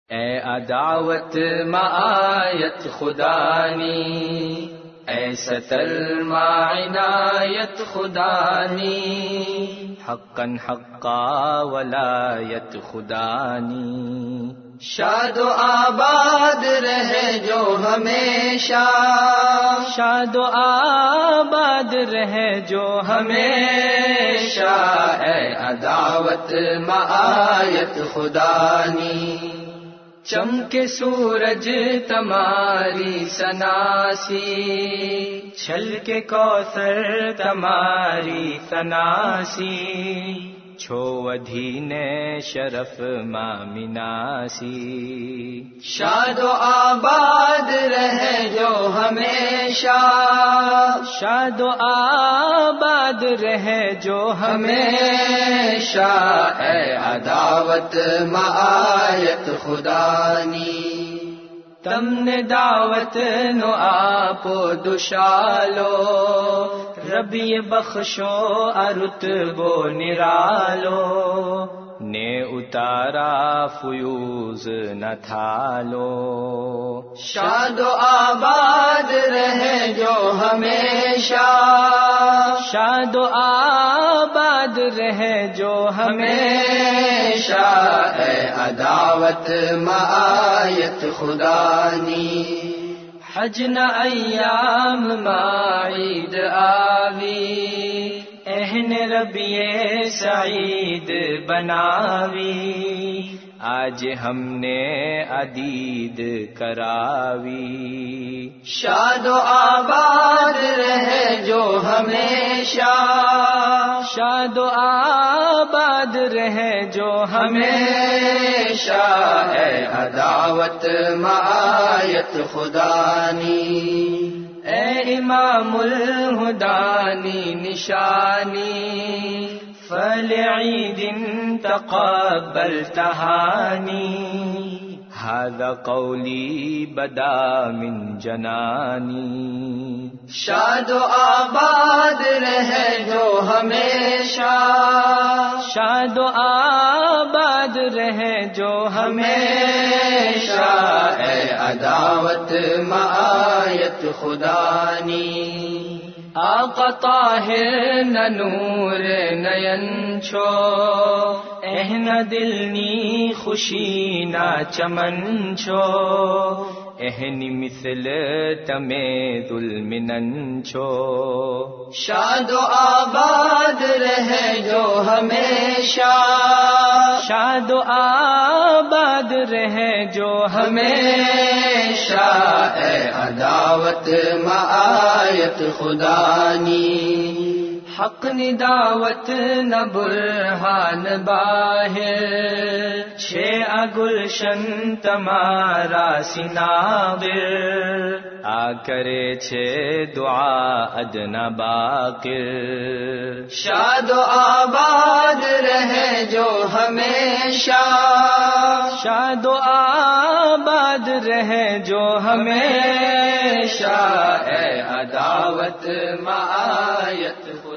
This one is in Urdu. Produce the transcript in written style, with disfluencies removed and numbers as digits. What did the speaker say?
اے عداوت معایت خدانی، اے ستر ما عنایت خدانی، حقا حقا ولایت خدانی، شاد و آباد رہے جو ہمیشہ، شاد و آباد رہے جو ہمیشہ، اے عداوت معایت خدانی، چمکے سورج تمہاری سناسی، چھلکے کوثر تمہاری سناسی، چھو ودھین شرف مامناسی، شاد و آباد رہے جو ہمیشہ، شاد و آباد رہے جو ہمیشہ، اے عداوت معایت خدانی، تم نے دعوت نو آپو دشالو، ربی بخشو ارتبو نرالو، نے اتارا فیوز نہ تھالو، شاد و آباد رہے جو ہمیشہ، شاد و آباد رہے جو ہمیشہ، اے عداوت معایت خدانی، حج نہ ایام معید آوی، اہن ربی سعید بناوی، آج ہم نے عدید کراوی، شاد و آباد رہے جو ہمیشہ، شاد و آباد رہے جو ہمیشہ، اے عداوت معایت خدانی، اے امام الہدانی نشانی، فلعید تقبل تہانی، هذا قولی بدا من جنانی، شاد و آباد رہے جو ہمیشہ، شاد و آباد رہے جو ہمیشہ، اے عداوت معایت خدانی، آقا طاہر نہ نور نین چھو، اہن دل نی خوشی نہ چمن چھو، اہنی مثل تمے ظلم نن چھو، شاد و آباد رہے جو ہمیشہ، شاد و آباد رہے جو ہمیشہ، اے عداوت معایت خدانی، حق نداوت نہ برہان باہر، چھ گلشن تمہارا سناور، آ کرے چھ دعا ادنا باقر، شاد و آباد رہے جو ہمیشہ، شاد و آباد رہے جو ہمیشہ، اے عداوت معایت